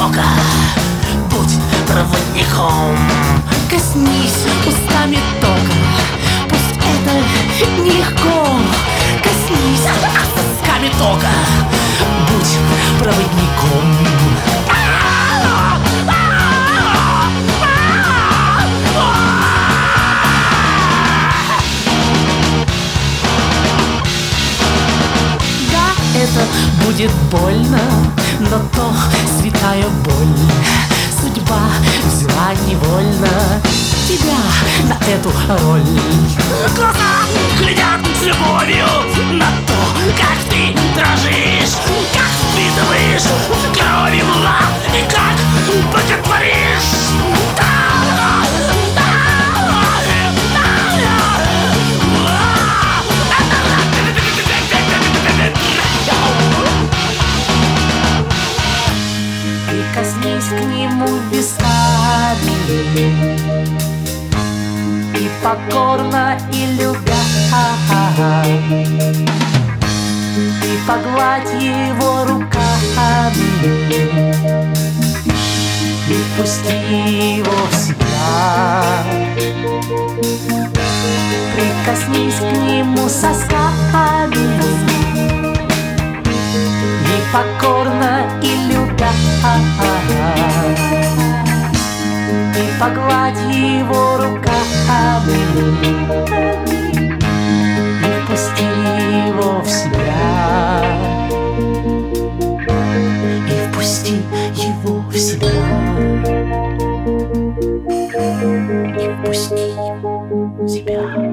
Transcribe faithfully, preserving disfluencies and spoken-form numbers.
тока, будь проводником. Коснись устами тока, пусть это нелегко. Коснись Сосками тока, будь проводником. Это будет больно, но то святая боль. Судьба взяла невольно тебя на эту роль. Глаза глядят с любовью на то, как ты дрожишь, как впитываешь кровью лад и как боготворишь. Прикоснись к нему висками и покорно, и любя, и погладь его руками, и впусти его в себя. Прикоснись к нему сосками и покорно, и любя, и погладь его руками, и впусти его в себя, и впусти его в себя, и впусти его в себя.